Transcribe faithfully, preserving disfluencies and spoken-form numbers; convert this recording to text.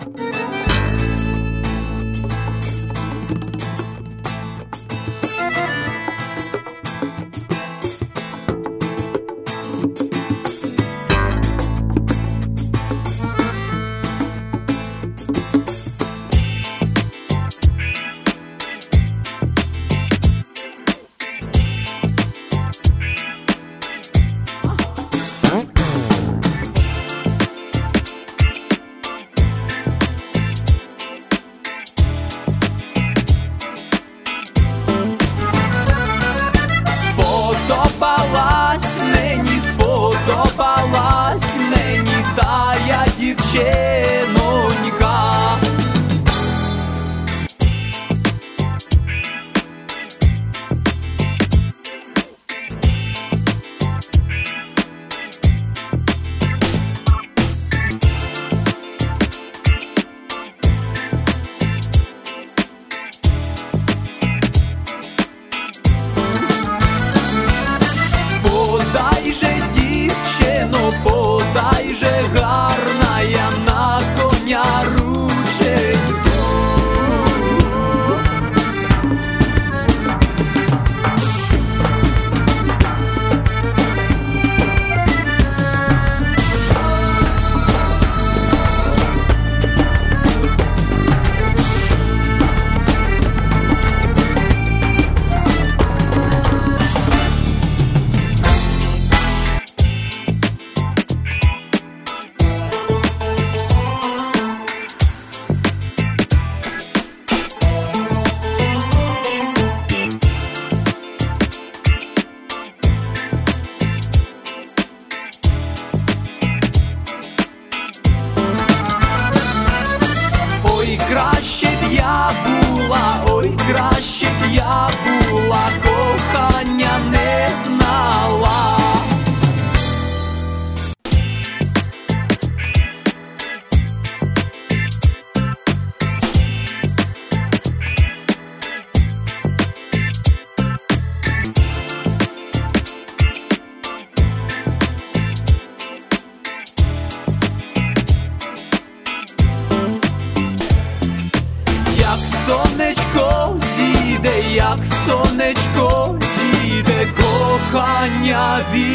Сподобалась мені, сподобалась мені тая дівчинонька. Подай же, дівчино, подай же, гарна я на коня рученьку. Ой, краще б я була, ой, краще б я була, кохання не знала. Як сонечко зійде, як сонечко зійде, кохання від